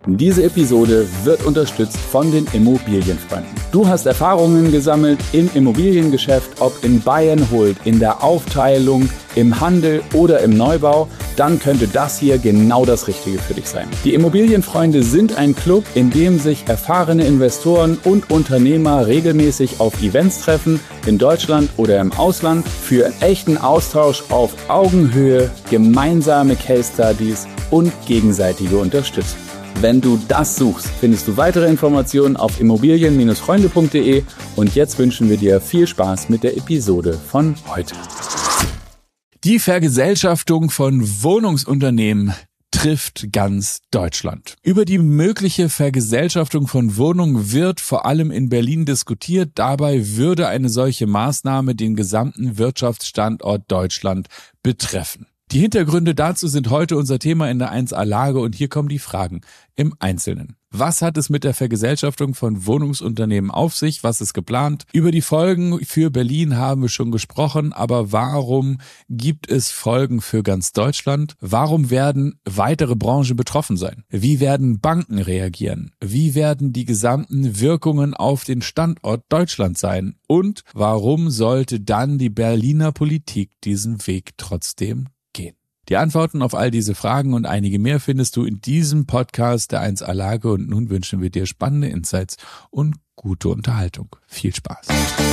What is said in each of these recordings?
Diese Episode wird unterstützt von den Immobilienfreunden. Du hast Erfahrungen gesammelt im Immobiliengeschäft, ob in Buy and Hold, in der Aufteilung, im Handel oder im Neubau, dann könnte das hier genau das Richtige für dich sein. Die Immobilienfreunde sind ein Club, in dem sich erfahrene Investoren und Unternehmer regelmäßig auf Events treffen, in Deutschland oder im Ausland, für echten Austausch auf Augenhöhe, gemeinsame Case Studies und gegenseitige Unterstützung. Wenn du das suchst, findest du weitere Informationen auf immobilien-freunde.de und jetzt wünschen wir dir viel Spaß mit der Episode von heute. Die Vergesellschaftung von Wohnungsunternehmen trifft ganz Deutschland. Über die mögliche Vergesellschaftung von Wohnungen wird vor allem in Berlin diskutiert. Dabei würde eine solche Maßnahme den gesamten Wirtschaftsstandort Deutschland betreffen. Die Hintergründe dazu sind heute unser Thema in der 1A Lage und hier kommen die Fragen im Einzelnen. Was hat es mit der Vergesellschaftung von Wohnungsunternehmen auf sich? Was ist geplant? Über die Folgen für Berlin haben wir schon gesprochen, aber warum gibt es Folgen für ganz Deutschland? Warum werden weitere Branchen betroffen sein? Wie werden Banken reagieren? Wie werden die gesamten Wirkungen auf den Standort Deutschland sein? Und warum sollte dann die Berliner Politik diesen Weg trotzdem gehen? Die Antworten auf all diese Fragen und einige mehr findest du in diesem Podcast der 1A Lage und nun wünschen wir dir spannende Insights und gute Unterhaltung. Viel Spaß!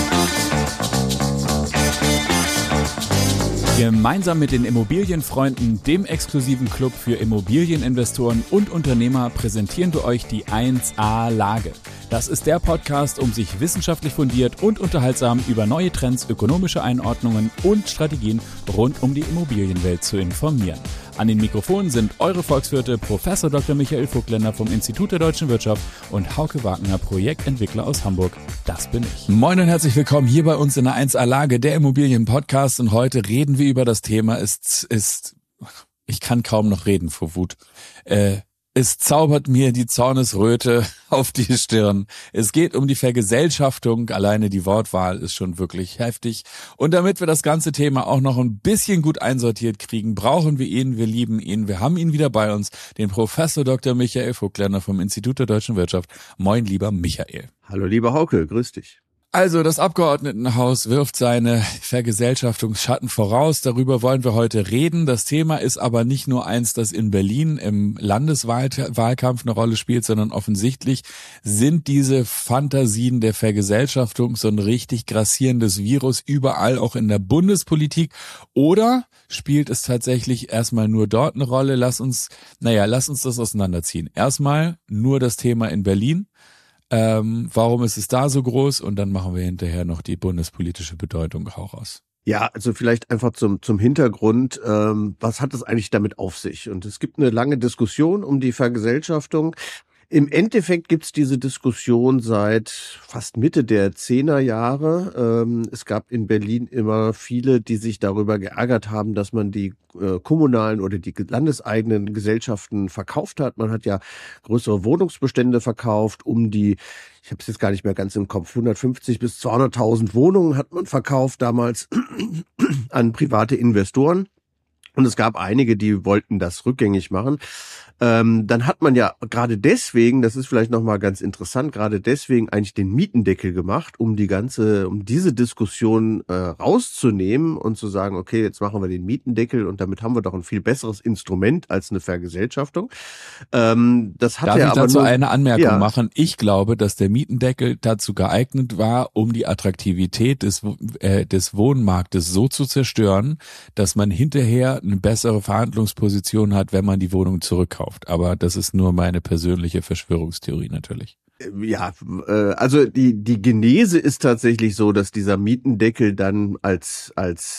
Gemeinsam mit den Immobilienfreunden, dem exklusiven Club für Immobilieninvestoren und Unternehmer, präsentieren wir euch die 1A Lage. Das ist der Podcast, um sich wissenschaftlich fundiert und unterhaltsam über neue Trends, ökonomische Einordnungen und Strategien rund um die Immobilienwelt zu informieren. An den Mikrofonen sind eure Volkswirte Professor Dr. Michael Vogtländer vom Institut der Deutschen Wirtschaft und Hauke Wagner, Projektentwickler aus Hamburg. Das bin ich. Moin und herzlich willkommen hier bei uns in der 1A Lage, der Immobilienpodcast. Und heute reden wir über das Thema, ich kann kaum noch reden vor Wut. Es zaubert mir die Zornesröte auf die Stirn. Es geht um die Vergesellschaftung. Alleine die Wortwahl ist schon wirklich heftig. Und damit wir das ganze Thema auch noch ein bisschen gut einsortiert kriegen, brauchen wir ihn, wir lieben ihn. Wir haben ihn wieder bei uns, den Professor Dr. Michael Vogtländer vom Institut der Deutschen Wirtschaft. Moin, lieber Michael. Hallo, lieber Hauke, grüß dich. Also, das Abgeordnetenhaus wirft seine Vergesellschaftungsschatten voraus. Darüber wollen wir heute reden. Das Thema ist aber nicht nur eins, das in Berlin im Landeswahlkampf eine Rolle spielt, sondern offensichtlich sind diese Fantasien der Vergesellschaftung so ein richtig grassierendes Virus überall, auch in der Bundespolitik. Oder spielt es tatsächlich erstmal nur dort eine Rolle? Lass uns das auseinanderziehen. Erstmal nur das Thema in Berlin. Warum ist es da so groß? Und dann machen wir hinterher noch die bundespolitische Bedeutung auch aus. Ja, also vielleicht einfach zum Hintergrund, was hat es eigentlich damit auf sich? Und es gibt eine lange Diskussion um die Vergesellschaftung. Im Endeffekt gibt's diese Diskussion seit fast Mitte der 10er Jahre. Es gab in Berlin immer viele, die sich darüber geärgert haben, dass man die kommunalen oder die landeseigenen Gesellschaften verkauft hat. Man hat ja größere Wohnungsbestände verkauft, ich habe es jetzt gar nicht mehr ganz im Kopf, 150 bis 200.000 Wohnungen hat man verkauft damals an private Investoren. Und es gab einige, die wollten das rückgängig machen. Dann hat man ja gerade deswegen, das ist vielleicht nochmal ganz interessant, gerade deswegen eigentlich den Mietendeckel gemacht, um diese Diskussion rauszunehmen und zu sagen, okay, jetzt machen wir den Mietendeckel und damit haben wir doch ein viel besseres Instrument als eine Vergesellschaftung. Darf ich dazu eine Anmerkung machen? Ich glaube, dass der Mietendeckel dazu geeignet war, um die Attraktivität des Wohnmarktes so zu zerstören, dass man hinterher eine bessere Verhandlungsposition hat, wenn man die Wohnung zurückkauft. Aber das ist nur meine persönliche Verschwörungstheorie natürlich. Ja, also die Genese ist tatsächlich so, dass dieser Mietendeckel dann als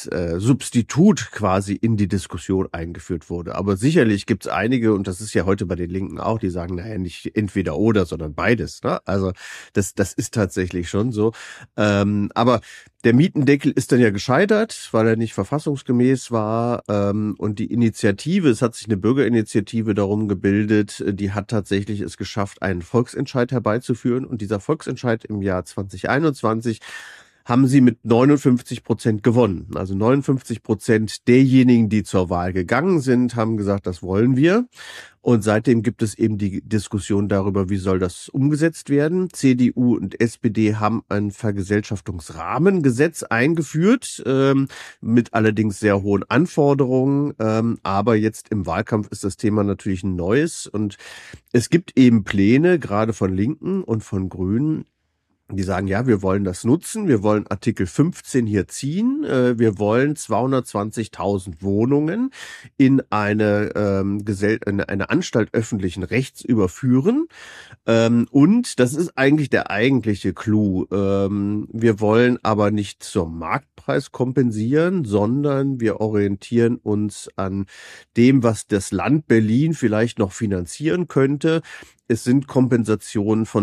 Substitut quasi in die Diskussion eingeführt wurde. Aber sicherlich gibt's einige, und das ist ja heute bei den Linken auch, die sagen, naja, nicht entweder oder, sondern beides. Ne? Also das ist tatsächlich schon so. Aber der Mietendeckel ist dann ja gescheitert, weil er nicht verfassungsgemäß war. Und die Initiative, es hat sich eine Bürgerinitiative darum gebildet, die hat tatsächlich es geschafft, einen Volksentscheid herbeizuführen. Und dieser Volksentscheid im Jahr 2021 haben sie mit 59% gewonnen. Also 59% derjenigen, die zur Wahl gegangen sind, haben gesagt, das wollen wir. Und seitdem gibt es eben die Diskussion darüber, wie soll das umgesetzt werden. CDU und SPD haben ein Vergesellschaftungsrahmengesetz eingeführt, mit allerdings sehr hohen Anforderungen. Aber jetzt im Wahlkampf ist das Thema natürlich ein neues. Und es gibt eben Pläne, gerade von Linken und von Grünen, die sagen, ja, wir wollen das nutzen, wir wollen Artikel 15 hier ziehen, wir wollen 220.000 Wohnungen in eine Anstalt öffentlichen Rechts überführen. Und das ist eigentlich der eigentliche Clou. Wir wollen aber nicht zum Marktpreis kompensieren, sondern wir orientieren uns an dem, was das Land Berlin vielleicht noch finanzieren könnte. Es sind Kompensationen von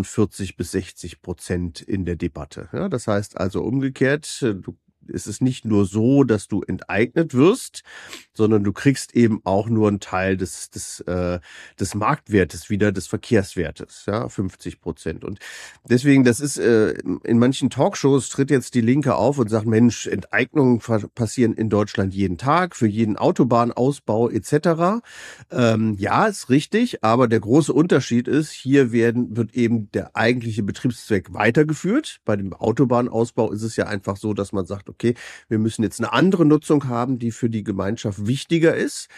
40-60% in der Debatte. Ja, das heißt also umgekehrt, es ist nicht nur so, dass du enteignet wirst, sondern du kriegst eben auch nur einen Teil des Marktwertes wieder, des Verkehrswertes, ja, 50%. Und deswegen, das ist in manchen Talkshows tritt jetzt die Linke auf und sagt, Mensch, Enteignungen passieren in Deutschland jeden Tag, für jeden Autobahnausbau etc. Ja, ist richtig, aber der große Unterschied ist, hier wird eben der eigentliche Betriebszweck weitergeführt. Bei dem Autobahnausbau ist es ja einfach so, dass man sagt, okay, wir müssen jetzt eine andere Nutzung haben, die für die Gemeinschaft wichtiger ist.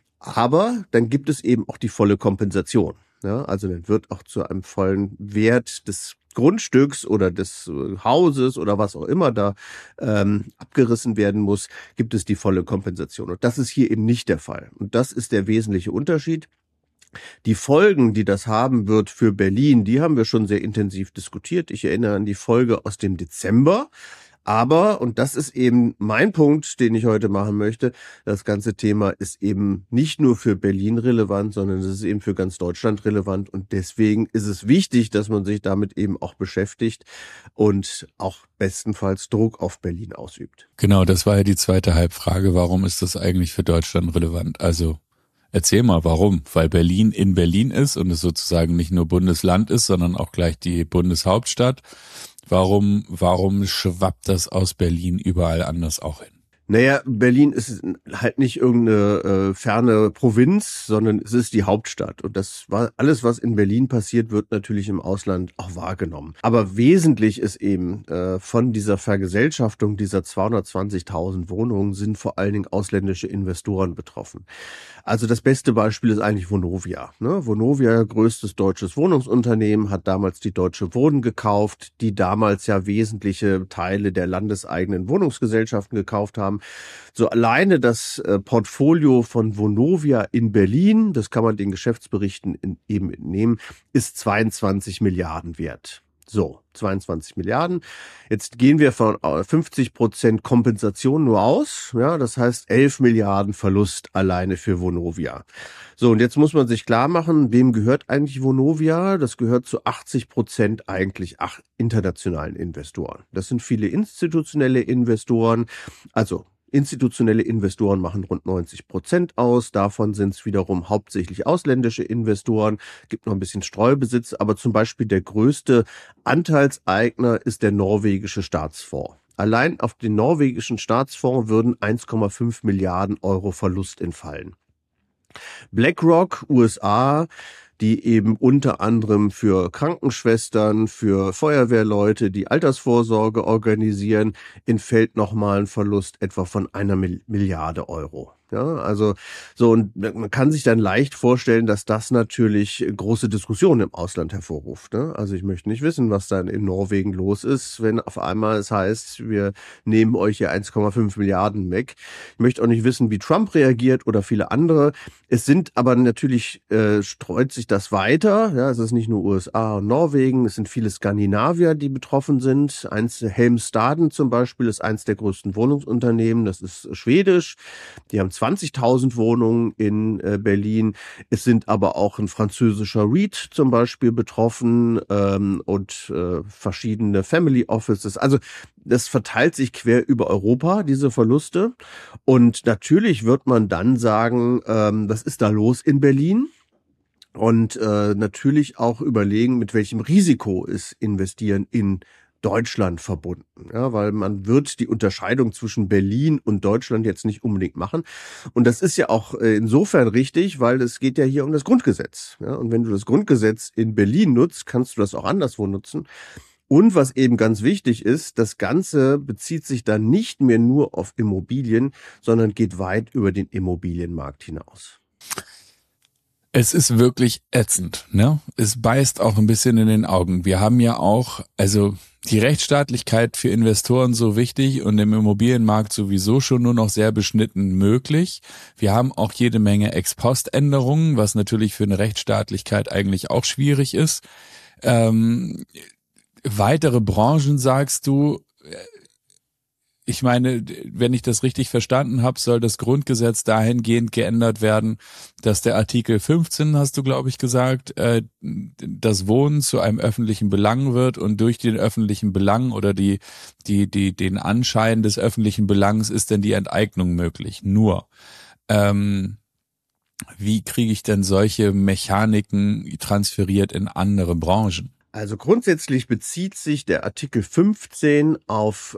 Aber dann gibt es eben auch die volle Kompensation. Ja, also dann wird auch zu einem vollen Wert des Grundstücks oder des Hauses oder was auch immer da abgerissen werden muss, gibt es die volle Kompensation. Und das ist hier eben nicht der Fall. Und das ist der wesentliche Unterschied. Die Folgen, die das haben wird für Berlin, die haben wir schon sehr intensiv diskutiert. Ich erinnere an die Folge aus dem Dezember. Aber, und das ist eben mein Punkt, den ich heute machen möchte, das ganze Thema ist eben nicht nur für Berlin relevant, sondern es ist eben für ganz Deutschland relevant. Und deswegen ist es wichtig, dass man sich damit eben auch beschäftigt und auch bestenfalls Druck auf Berlin ausübt. Genau, das war ja die zweite Halbfrage. Warum ist das eigentlich für Deutschland relevant? Also erzähl mal, warum? Weil Berlin in Berlin ist und es sozusagen nicht nur Bundesland ist, sondern auch gleich die Bundeshauptstadt. Warum schwappt das aus Berlin überall anders auch hin? Naja, Berlin ist halt nicht irgendeine ferne Provinz, sondern es ist die Hauptstadt. Und das war alles, was in Berlin passiert, wird natürlich im Ausland auch wahrgenommen. Aber wesentlich ist eben von dieser Vergesellschaftung dieser 220.000 Wohnungen sind vor allen Dingen ausländische Investoren betroffen. Also das beste Beispiel ist eigentlich Vonovia. Vonovia, größtes deutsches Wohnungsunternehmen, hat damals die Deutsche Wohnen gekauft, die damals ja wesentliche Teile der landeseigenen Wohnungsgesellschaften gekauft haben. So alleine das Portfolio von Vonovia in Berlin, das kann man den Geschäftsberichten eben entnehmen, ist 22 Milliarden wert. So, 22 Milliarden. Jetzt gehen wir von 50% Kompensation nur aus. Ja, das heißt 11 Milliarden Verlust alleine für Vonovia. So, und jetzt muss man sich klar machen, wem gehört eigentlich Vonovia? Das gehört zu 80% eigentlich internationalen Investoren. Das sind viele institutionelle Investoren, also institutionelle Investoren machen rund 90% aus. Davon sind es wiederum hauptsächlich ausländische Investoren. Gibt noch ein bisschen Streubesitz, aber zum Beispiel der größte Anteilseigner ist der norwegische Staatsfonds. Allein auf den norwegischen Staatsfonds würden 1,5 Milliarden Euro Verlust entfallen. BlackRock, USA, die eben unter anderem für Krankenschwestern, für Feuerwehrleute, die Altersvorsorge organisieren, entfällt nochmal ein Verlust etwa von 1 Milliarde Euro. Ja, also so, und man kann sich dann leicht vorstellen, dass das natürlich große Diskussionen im Ausland hervorruft. Ne? Also ich möchte nicht wissen, was dann in Norwegen los ist, wenn auf einmal es heißt, wir nehmen euch hier 1,5 Milliarden weg. Ich möchte auch nicht wissen, wie Trump reagiert oder viele andere. Es sind aber natürlich, streut sich das weiter. Ja, es ist nicht nur USA und Norwegen, es sind viele Skandinavier, die betroffen sind. Helmstaden zum Beispiel ist eins der größten Wohnungsunternehmen, das ist schwedisch. Die haben 20.000 Wohnungen in Berlin. Es sind aber auch ein französischer REIT zum Beispiel betroffen und verschiedene Family Offices. Also das verteilt sich quer über Europa, diese Verluste. Und natürlich wird man dann sagen, was ist da los in Berlin? Und natürlich auch überlegen, mit welchem Risiko ist Investieren in Deutschland verbunden, ja, weil man wird die Unterscheidung zwischen Berlin und Deutschland jetzt nicht unbedingt machen. Und das ist ja auch insofern richtig, weil es geht ja hier um das Grundgesetz. Ja, und wenn du das Grundgesetz in Berlin nutzt, kannst du das auch anderswo nutzen. Und was eben ganz wichtig ist, das Ganze bezieht sich dann nicht mehr nur auf Immobilien, sondern geht weit über den Immobilienmarkt hinaus. Es ist wirklich ätzend, ne? Es beißt auch ein bisschen in den Augen. Wir haben ja auch, also die Rechtsstaatlichkeit für Investoren so wichtig und im Immobilienmarkt sowieso schon nur noch sehr beschnitten möglich. Wir haben auch jede Menge Ex-Post-Änderungen, was natürlich für eine Rechtsstaatlichkeit eigentlich auch schwierig ist. Weitere Branchen, sagst du, ich meine, wenn ich das richtig verstanden habe, soll das Grundgesetz dahingehend geändert werden, dass der Artikel 15, hast du, glaube ich, gesagt, das Wohnen zu einem öffentlichen Belang wird und durch den öffentlichen Belang oder den Anschein des öffentlichen Belangs ist dann die Enteignung möglich. Nur, wie kriege ich denn solche Mechaniken transferiert in andere Branchen? Also grundsätzlich bezieht sich der Artikel 15 auf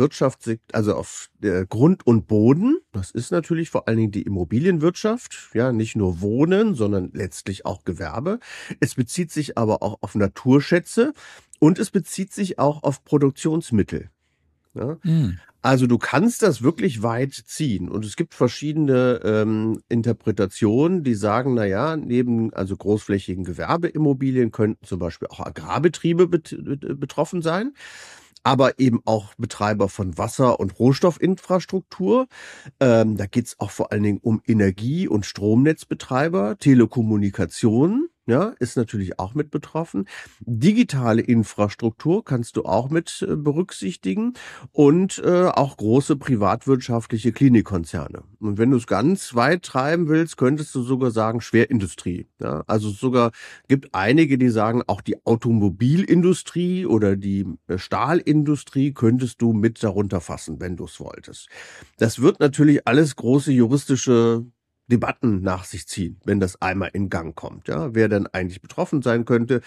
also auf Grund und Boden. Das ist natürlich vor allen Dingen die Immobilienwirtschaft, ja, nicht nur Wohnen, sondern letztlich auch Gewerbe. Es bezieht sich aber auch auf Naturschätze und es bezieht sich auch auf Produktionsmittel. Ja? Also du kannst das wirklich weit ziehen und es gibt verschiedene Interpretationen, die sagen, na ja, neben also großflächigen Gewerbeimmobilien könnten zum Beispiel auch Agrarbetriebe betroffen sein, aber eben auch Betreiber von Wasser- und Rohstoffinfrastruktur. Da geht's auch vor allen Dingen um Energie- und Stromnetzbetreiber, Telekommunikation. Ja, ist natürlich auch mit betroffen. Digitale Infrastruktur kannst du auch mit berücksichtigen und auch große privatwirtschaftliche Klinikkonzerne. Und wenn du es ganz weit treiben willst, könntest du sogar sagen Schwerindustrie. Ja, also sogar gibt einige, die sagen, auch die Automobilindustrie oder die Stahlindustrie könntest du mit darunter fassen, wenn du es wolltest. Das wird natürlich alles große juristische Debatten nach sich ziehen, wenn das einmal in Gang kommt, ja, wer denn eigentlich betroffen sein könnte.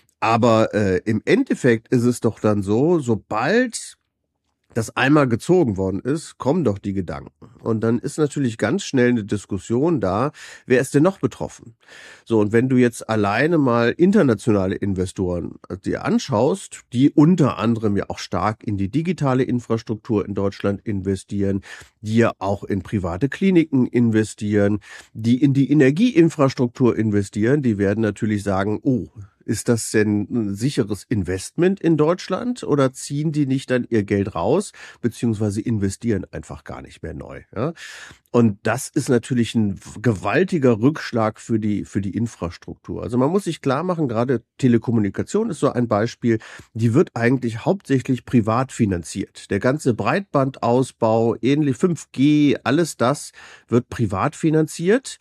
Aber im Endeffekt ist es doch dann so, sobald das einmal gezogen worden ist, kommen doch die Gedanken. Und dann ist natürlich ganz schnell eine Diskussion da, wer ist denn noch betroffen? So, und wenn du jetzt alleine mal internationale Investoren dir anschaust, die unter anderem ja auch stark in die digitale Infrastruktur in Deutschland investieren, die ja auch in private Kliniken investieren, die in die Energieinfrastruktur investieren, die werden natürlich sagen, oh, ist das denn ein sicheres Investment in Deutschland oder ziehen die nicht dann ihr Geld raus, beziehungsweise investieren einfach gar nicht mehr neu? Ja? Und das ist natürlich ein gewaltiger Rückschlag für die Infrastruktur. Also man muss sich klar machen, gerade Telekommunikation ist so ein Beispiel, die wird eigentlich hauptsächlich privat finanziert. Der ganze Breitbandausbau, ähnlich 5G, alles das wird privat finanziert.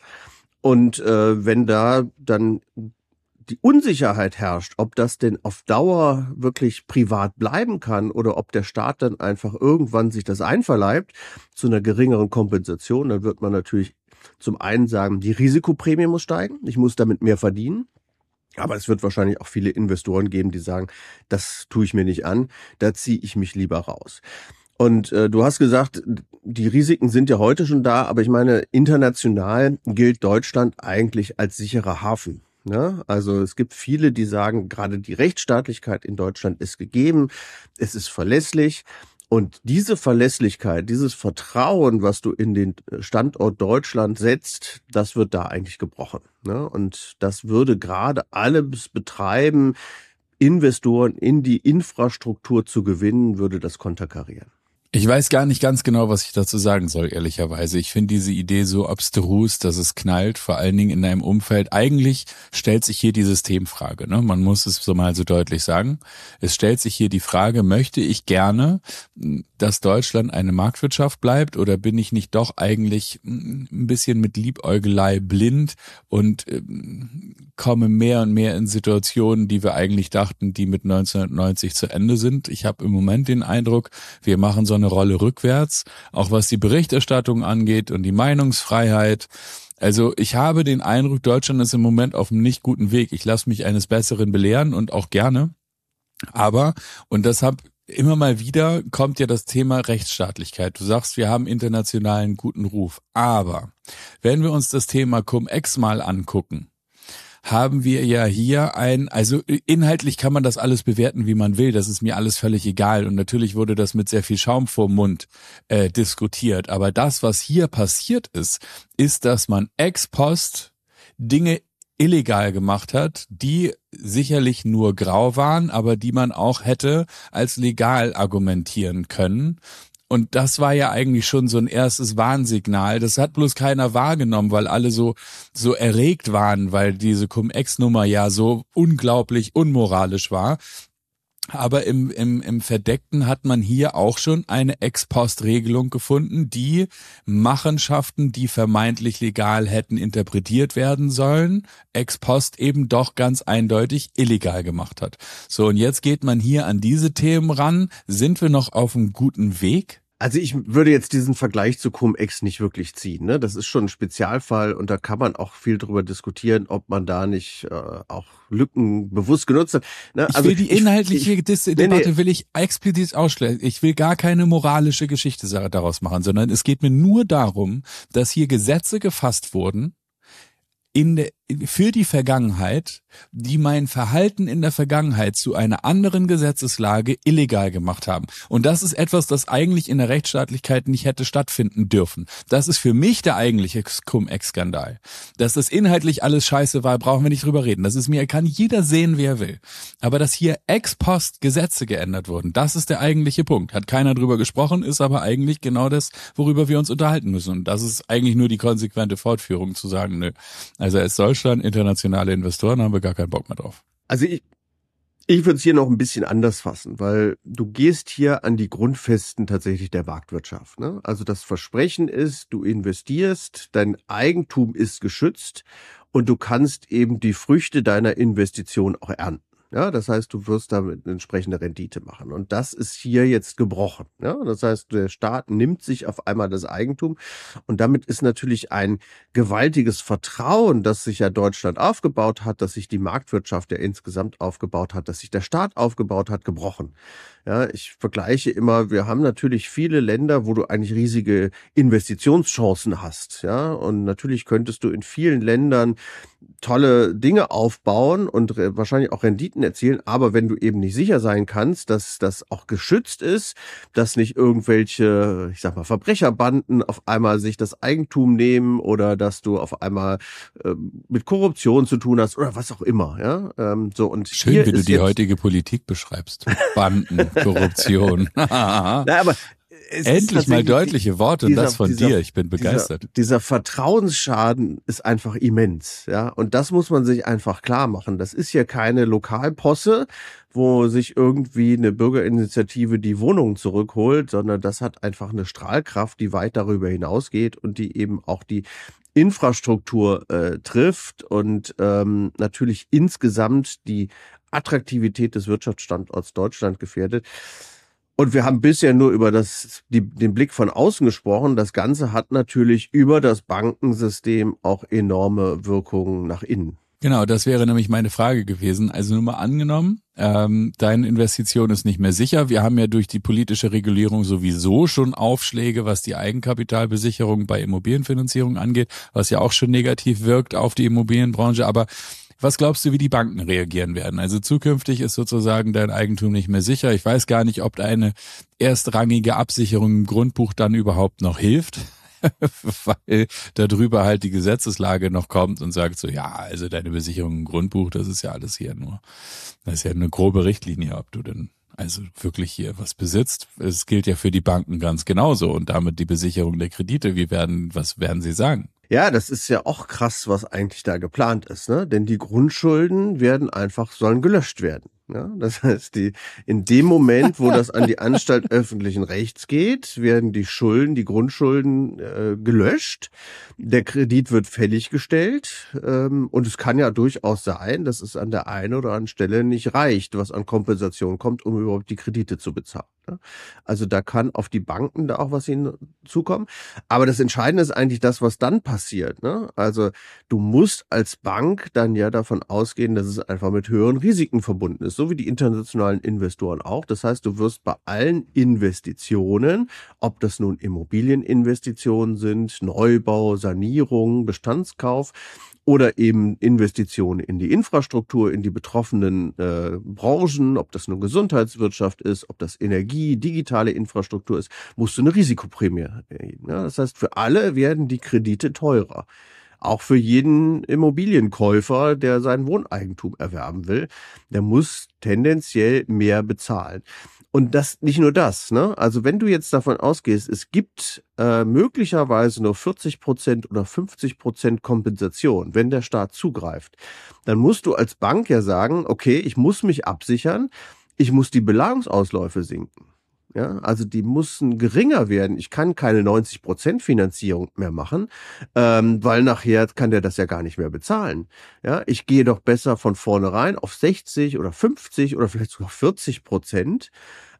Und wenn da dann die Unsicherheit herrscht, ob das denn auf Dauer wirklich privat bleiben kann oder ob der Staat dann einfach irgendwann sich das einverleibt zu einer geringeren Kompensation, dann wird man natürlich zum einen sagen, die Risikoprämie muss steigen, ich muss damit mehr verdienen. Aber es wird wahrscheinlich auch viele Investoren geben, die sagen, das tue ich mir nicht an, da ziehe ich mich lieber raus. Und du hast gesagt, die Risiken sind ja heute schon da, aber ich meine, international gilt Deutschland eigentlich als sicherer Hafen. Ja, also es gibt viele, die sagen, gerade die Rechtsstaatlichkeit in Deutschland ist gegeben, es ist verlässlich. Und diese Verlässlichkeit, dieses Vertrauen, was du in den Standort Deutschland setzt, das wird da eigentlich gebrochen. Ne? Und das würde gerade alles betreiben, Investoren in die Infrastruktur zu gewinnen, würde das konterkarieren. Ich weiß gar nicht ganz genau, was ich dazu sagen soll, ehrlicherweise. Ich finde diese Idee so abstrus, dass es knallt, vor allen Dingen in einem Umfeld. Eigentlich stellt sich hier die Systemfrage, ne? Man muss es so mal so deutlich sagen. Es stellt sich hier die Frage, möchte ich gerne, dass Deutschland eine Marktwirtschaft bleibt oder bin ich nicht doch eigentlich ein bisschen mit Liebäugelei blind und komme mehr und mehr in Situationen, die wir eigentlich dachten, die mit 1990 zu Ende sind. Ich habe im Moment den Eindruck, wir machen so eine Rolle rückwärts, auch was die Berichterstattung angeht und die Meinungsfreiheit. Also ich habe den Eindruck, Deutschland ist im Moment auf einem nicht guten Weg. Ich lasse mich eines Besseren belehren und auch gerne. Aber, und deshalb immer mal wieder kommt ja das Thema Rechtsstaatlichkeit. Du sagst, wir haben internationalen guten Ruf. Aber wenn wir uns das Thema Cum-Ex mal angucken, haben wir ja hier also inhaltlich kann man das alles bewerten, wie man will. Das ist mir alles völlig egal. Und natürlich wurde das mit sehr viel Schaum vorm Mund diskutiert. Aber das, was hier passiert ist, dass man ex post Dinge illegal gemacht hat, die sicherlich nur grau waren, aber die man auch hätte als legal argumentieren können. Und das war ja eigentlich schon so ein erstes Warnsignal. Das hat bloß keiner wahrgenommen, weil alle so erregt waren, weil diese Cum-Ex-Nummer ja so unglaublich unmoralisch war. Aber im Verdeckten hat man hier auch schon eine Ex-Post-Regelung gefunden, die Machenschaften, die vermeintlich legal hätten interpretiert werden sollen, Ex-Post eben doch ganz eindeutig illegal gemacht hat. So, und jetzt geht man hier an diese Themen ran. Sind wir noch auf einem guten Weg? Also ich würde jetzt diesen Vergleich zu Cum-Ex nicht wirklich ziehen. Ne? Das ist schon ein Spezialfall und da kann man auch viel drüber diskutieren, ob man da nicht auch Lücken bewusst genutzt hat. Ne? Ich will die inhaltliche Debatte will ich explizit ausschließen. Ich will gar keine moralische Geschichte daraus machen, sondern es geht mir nur darum, dass hier Gesetze gefasst wurden für die Vergangenheit, die mein Verhalten in der Vergangenheit zu einer anderen Gesetzeslage illegal gemacht haben. Und das ist etwas, das eigentlich in der Rechtsstaatlichkeit nicht hätte stattfinden dürfen. Das ist für mich der eigentliche Cum-Ex-Skandal. Dass das inhaltlich alles scheiße war, brauchen wir nicht drüber reden. Das ist kann jeder sehen, wie er will. Aber dass hier ex post Gesetze geändert wurden, das ist der eigentliche Punkt. Hat keiner drüber gesprochen, ist aber eigentlich genau das, worüber wir uns unterhalten müssen. Und das ist eigentlich nur die konsequente Fortführung zu sagen, nö. Also es soll internationale Investoren, haben wir gar keinen Bock mehr drauf. Also ich würde es hier noch ein bisschen anders fassen, weil du gehst hier an die Grundfesten tatsächlich der Marktwirtschaft. Ne? Also das Versprechen ist, du investierst, dein Eigentum ist geschützt und du kannst eben die Früchte deiner Investition auch ernten. Ja, das heißt, du wirst damit eine entsprechende Rendite machen. Und das ist hier jetzt gebrochen. Ja, das heißt, der Staat nimmt sich auf einmal das Eigentum. Und damit ist natürlich ein gewaltiges Vertrauen, das sich ja Deutschland aufgebaut hat, dass sich die Marktwirtschaft ja insgesamt aufgebaut hat, dass sich der Staat aufgebaut hat, gebrochen. Ja, ich vergleiche immer, wir haben natürlich viele Länder, wo du eigentlich riesige Investitionschancen hast. Ja, und natürlich könntest du in vielen Ländern tolle Dinge aufbauen und wahrscheinlich auch Renditen erzielen, aber wenn du eben nicht sicher sein kannst, dass das auch geschützt ist, dass nicht irgendwelche, ich sag mal, Verbrecherbanden auf einmal sich das Eigentum nehmen oder dass du auf einmal mit Korruption zu tun hast oder was auch immer, ja. So und schön, wie du die heutige Politik beschreibst. Banden, Korruption. Na, aber endlich mal deutliche Worte und das von dir. Ich bin begeistert. Dieser Vertrauensschaden ist einfach immens, ja. Und das muss man sich einfach klar machen. Das ist ja keine Lokalposse, wo sich irgendwie eine Bürgerinitiative die Wohnungen zurückholt, sondern das hat einfach eine Strahlkraft, die weit darüber hinausgeht und die eben auch die Infrastruktur trifft und natürlich insgesamt die Attraktivität des Wirtschaftsstandorts Deutschland gefährdet. Und wir haben bisher nur über den Blick von außen gesprochen. Das Ganze hat natürlich über das Bankensystem auch enorme Wirkungen nach innen. Genau, das wäre nämlich meine Frage gewesen. Also nur mal angenommen, deine Investition ist nicht mehr sicher. Wir haben ja durch die politische Regulierung sowieso schon Aufschläge, was die Eigenkapitalbesicherung bei Immobilienfinanzierung angeht, was ja auch schon negativ wirkt auf die Immobilienbranche. Aber was glaubst du, wie die Banken reagieren werden? Also zukünftig ist sozusagen dein Eigentum nicht mehr sicher. Ich weiß gar nicht, ob eine erstrangige Absicherung im Grundbuch dann überhaupt noch hilft, weil darüber halt die Gesetzeslage noch kommt und sagt so, ja, also deine Besicherung im Grundbuch, das ist ja alles hier nur, das ist ja eine grobe Richtlinie, ob du denn also wirklich hier was besitzt. Es gilt ja für die Banken ganz genauso und damit die Besicherung der Kredite. Was werden sie sagen? Ja, das ist ja auch krass, was eigentlich da geplant ist, ne? Denn die Grundschulden sollen gelöscht werden. Ja, das heißt, in dem Moment, wo das an die Anstalt öffentlichen Rechts geht, werden die Grundschulden gelöscht. Der Kredit wird fällig gestellt. Und es kann ja durchaus sein, dass es an der einen oder anderen Stelle nicht reicht, was an Kompensation kommt, um überhaupt die Kredite zu bezahlen. Also da kann auf die Banken da auch was hinzukommen. Aber das Entscheidende ist eigentlich das, was dann passiert. Ne? Also du musst als Bank dann ja davon ausgehen, dass es einfach mit höheren Risiken verbunden ist, so wie die internationalen Investoren auch. Das heißt, du wirst bei allen Investitionen, ob das nun Immobilieninvestitionen sind, Neubau, Sanierung, Bestandskauf, oder eben Investitionen in die Infrastruktur, in die betroffenen Branchen, ob das nun Gesundheitswirtschaft ist, ob das Energie, digitale Infrastruktur ist, musst du eine Risikoprämie erheben. Ja? Das heißt, für alle werden die Kredite teurer. Auch für jeden Immobilienkäufer, der sein Wohneigentum erwerben will, der muss tendenziell mehr bezahlen. Und das nicht nur das, ne? Also wenn du jetzt davon ausgehst, es gibt möglicherweise nur 40% oder 50% Kompensation, wenn der Staat zugreift, dann musst du als Bank ja sagen, okay, ich muss mich absichern, ich muss die Beleihungsausläufe sinken. Ja, also die müssen geringer werden. Ich kann keine 90% Finanzierung mehr machen, weil nachher kann der das ja gar nicht mehr bezahlen. Ja, ich gehe doch besser von vornherein auf 60 oder 50 oder vielleicht sogar 40%.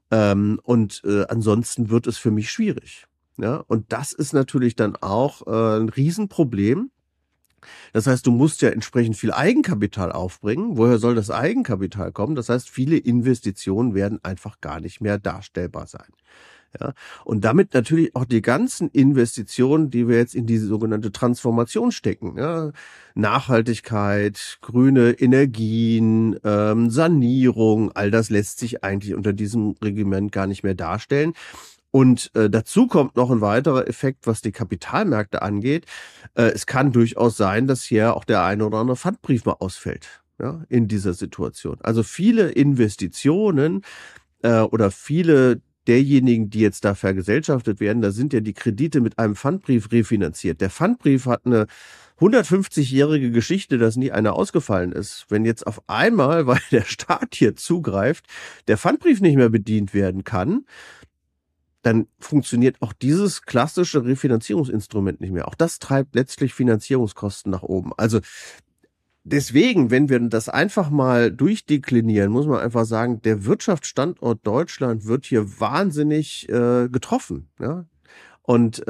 Ansonsten wird es für mich schwierig. Ja, und das ist natürlich dann auch ein Riesenproblem. Das heißt, du musst ja entsprechend viel Eigenkapital aufbringen. Woher soll das Eigenkapital kommen? Das heißt, viele Investitionen werden einfach gar nicht mehr darstellbar sein. Ja, und damit natürlich auch die ganzen Investitionen, die wir jetzt in diese sogenannte Transformation stecken. Ja, Nachhaltigkeit, grüne Energien, Sanierung, all das lässt sich eigentlich unter diesem Regiment gar nicht mehr darstellen. Und dazu kommt noch ein weiterer Effekt, was die Kapitalmärkte angeht. Es kann durchaus sein, dass hier auch der eine oder andere Pfandbrief mal ausfällt, ja, in dieser Situation. Also viele Investitionen oder viele derjenigen, die jetzt da vergesellschaftet werden, da sind ja die Kredite mit einem Pfandbrief refinanziert. Der Pfandbrief hat eine 150-jährige Geschichte, dass nie einer ausgefallen ist. Wenn jetzt auf einmal, weil der Staat hier zugreift, der Pfandbrief nicht mehr bedient werden kann, dann funktioniert auch dieses klassische Refinanzierungsinstrument nicht mehr. Auch das treibt letztlich Finanzierungskosten nach oben. Also deswegen, wenn wir das einfach mal durchdeklinieren, muss man einfach sagen, der Wirtschaftsstandort Deutschland wird hier wahnsinnig getroffen. Ja? Und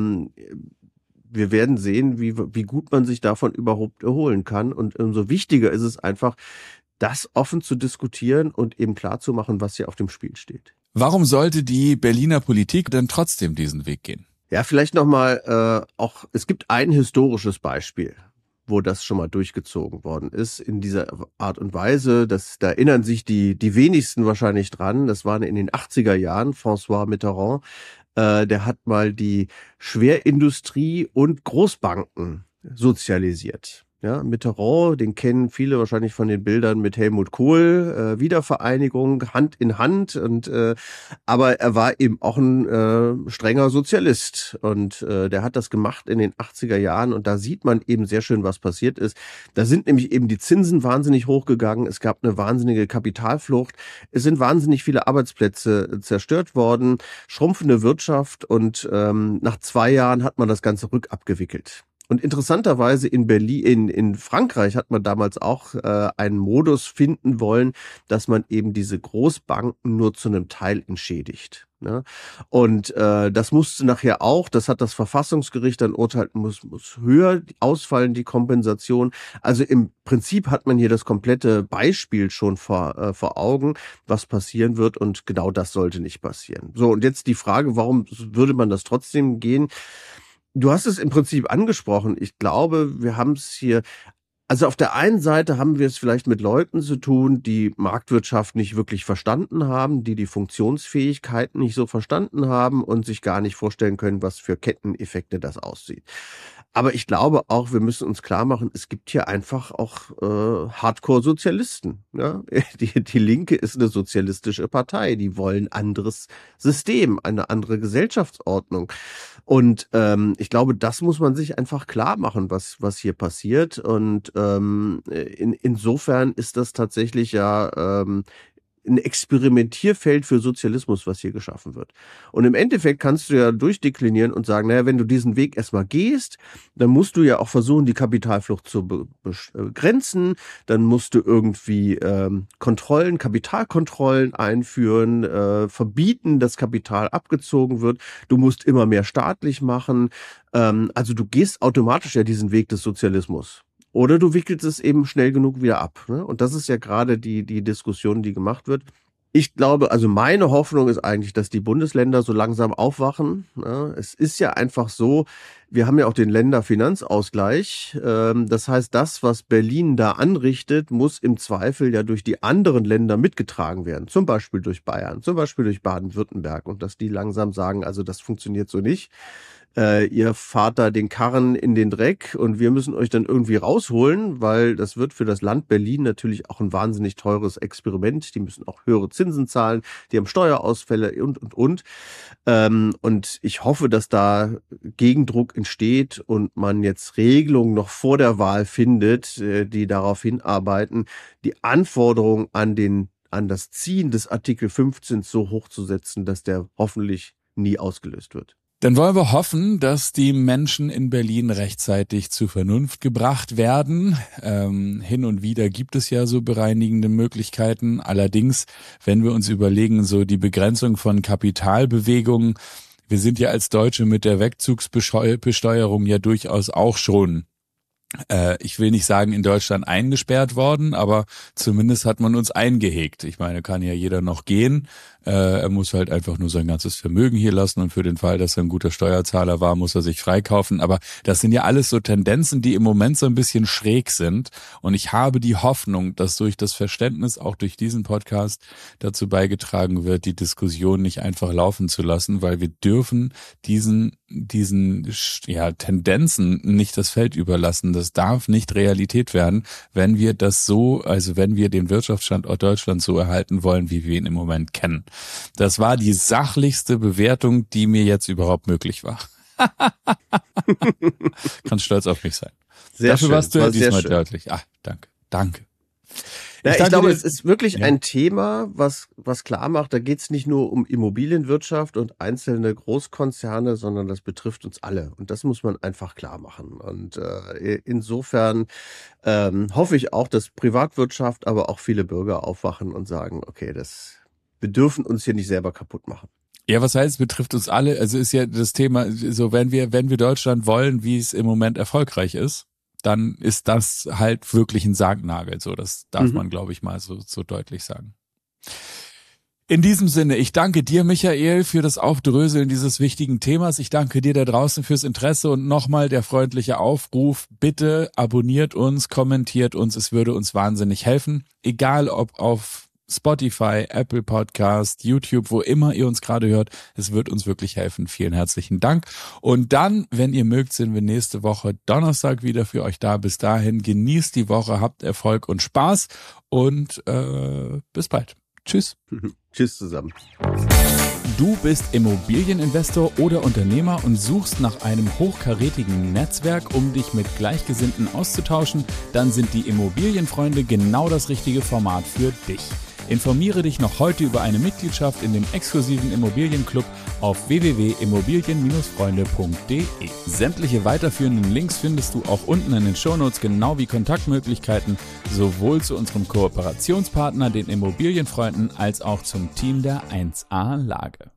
wir werden sehen, wie gut man sich davon überhaupt erholen kann. Und umso wichtiger ist es einfach, das offen zu diskutieren und eben klarzumachen, was hier auf dem Spiel steht. Warum sollte die Berliner Politik denn trotzdem diesen Weg gehen? Ja, vielleicht nochmal es gibt ein historisches Beispiel, wo das schon mal durchgezogen worden ist in dieser Art und Weise. Da erinnern sich die wenigsten wahrscheinlich dran. Das war in den 80er Jahren, François Mitterrand. Der hat mal die Schwerindustrie und Großbanken sozialisiert. Ja, Mitterrand, den kennen viele wahrscheinlich von den Bildern mit Helmut Kohl, Wiedervereinigung, Hand in Hand. Aber er war eben auch ein strenger Sozialist. Und der hat das gemacht in den 80er Jahren. Und da sieht man eben sehr schön, was passiert ist. Da sind nämlich eben die Zinsen wahnsinnig hochgegangen. Es gab eine wahnsinnige Kapitalflucht. Es sind wahnsinnig viele Arbeitsplätze zerstört worden, schrumpfende Wirtschaft. Und nach 2 Jahren hat man das Ganze rückabgewickelt. Und interessanterweise in Berlin, in Frankreich hat man damals auch einen Modus finden wollen, dass man eben diese Großbanken nur zu einem Teil entschädigt. Ne? Und das musste nachher auch, das hat das Verfassungsgericht dann urteilt, muss höher ausfallen, die Kompensation. Also im Prinzip hat man hier das komplette Beispiel schon vor Augen, was passieren wird, und genau das sollte nicht passieren. So, und jetzt die Frage, warum würde man das trotzdem gehen? Du hast es im Prinzip angesprochen. Ich glaube, wir haben es hier, also auf der einen Seite haben wir es vielleicht mit Leuten zu tun, die Marktwirtschaft nicht wirklich verstanden haben, die Funktionsfähigkeiten nicht so verstanden haben und sich gar nicht vorstellen können, was für Ketteneffekte das aussieht. Aber ich glaube auch, wir müssen uns klar machen, es gibt hier einfach auch Hardcore-Sozialisten. Ja? Die Linke ist eine sozialistische Partei, die wollen ein anderes System, eine andere Gesellschaftsordnung. Und ich glaube, das muss man sich einfach klar machen, was hier passiert. Und insofern ist das tatsächlich ja ein Experimentierfeld für Sozialismus, was hier geschaffen wird. Und im Endeffekt kannst du ja durchdeklinieren und sagen, naja, wenn du diesen Weg erstmal gehst, dann musst du ja auch versuchen, die Kapitalflucht zu begrenzen, dann musst du irgendwie Kapitalkontrollen einführen, verbieten, dass Kapital abgezogen wird, du musst immer mehr staatlich machen, also du gehst automatisch ja diesen Weg des Sozialismus. Oder du wickelst es eben schnell genug wieder ab. Ne? Und das ist ja gerade die Diskussion, die gemacht wird. Ich glaube, also meine Hoffnung ist eigentlich, dass die Bundesländer so langsam aufwachen. Ne? Es ist ja einfach so, wir haben ja auch den Länderfinanzausgleich. Das heißt, das, was Berlin da anrichtet, muss im Zweifel ja durch die anderen Länder mitgetragen werden. Zum Beispiel durch Bayern, zum Beispiel durch Baden-Württemberg. Und dass die langsam sagen, also das funktioniert so nicht. Ihr fahrt da den Karren in den Dreck und wir müssen euch dann irgendwie rausholen, weil das wird für das Land Berlin natürlich auch ein wahnsinnig teures Experiment. Die müssen auch höhere Zinsen zahlen, die haben Steuerausfälle und. Und ich hoffe, dass da Gegendruck entsteht und man jetzt Regelungen noch vor der Wahl findet, die darauf hinarbeiten, die Anforderungen an das Ziehen des Artikel 15 so hochzusetzen, dass der hoffentlich nie ausgelöst wird. Dann wollen wir hoffen, dass die Menschen in Berlin rechtzeitig zur Vernunft gebracht werden. Hin und wieder gibt es ja so bereinigende Möglichkeiten. Allerdings, wenn wir uns überlegen, so die Begrenzung von Kapitalbewegungen, wir sind ja als Deutsche mit der Wegzugsbesteuerung ja durchaus auch schon, ich will nicht sagen in Deutschland eingesperrt worden, aber zumindest hat man uns eingehegt. Ich meine, kann ja jeder noch gehen. Er muss halt einfach nur sein ganzes Vermögen hier lassen und für den Fall, dass er ein guter Steuerzahler war, muss er sich freikaufen. Aber das sind ja alles so Tendenzen, die im Moment so ein bisschen schräg sind. Und ich habe die Hoffnung, dass durch das Verständnis auch durch diesen Podcast dazu beigetragen wird, die Diskussion nicht einfach laufen zu lassen, weil wir dürfen diesen Tendenzen nicht das Feld überlassen. Das darf nicht Realität werden, wenn wir das so, also wenn wir den Wirtschaftsstandort Deutschland so erhalten wollen, wie wir ihn im Moment kennen. Das war die sachlichste Bewertung, die mir jetzt überhaupt möglich war. Kannst stolz auf mich sein. Sehr Dafür schön. warst du ja diesmal deutlich. Danke. Ja, ich glaube, es ist wirklich ein Thema, was klar macht, da geht es nicht nur um Immobilienwirtschaft und einzelne Großkonzerne, sondern das betrifft uns alle. Und das muss man einfach klar machen. Und insofern hoffe ich auch, dass Privatwirtschaft, aber auch viele Bürger aufwachen und sagen, okay, wir dürfen uns hier nicht selber kaputt machen. Ja, was heißt, betrifft uns alle? Also ist ja das Thema, so wenn wir Deutschland wollen, wie es im Moment erfolgreich ist, dann ist das halt wirklich ein Sargnagel. So, das darf man, glaube ich, mal so deutlich sagen. In diesem Sinne, ich danke dir, Michael, für das Aufdröseln dieses wichtigen Themas. Ich danke dir da draußen fürs Interesse und nochmal der freundliche Aufruf. Bitte abonniert uns, kommentiert uns. Es würde uns wahnsinnig helfen. Egal ob auf Spotify, Apple Podcast, YouTube, wo immer ihr uns gerade hört. Es wird uns wirklich helfen. Vielen herzlichen Dank. Und dann, wenn ihr mögt, sind wir nächste Woche Donnerstag wieder für euch da. Bis dahin, genießt die Woche, habt Erfolg und Spaß und bis bald. Tschüss. Tschüss zusammen. Du bist Immobilieninvestor oder Unternehmer und suchst nach einem hochkarätigen Netzwerk, um dich mit Gleichgesinnten auszutauschen, dann sind die Immobilienfreunde genau das richtige Format für dich. Informiere dich noch heute über eine Mitgliedschaft in dem exklusiven Immobilienclub auf www.immobilien-freunde.de. Sämtliche weiterführenden Links findest du auch unten in den Shownotes, genau wie Kontaktmöglichkeiten, sowohl zu unserem Kooperationspartner, den Immobilienfreunden, als auch zum Team der 1A Lage.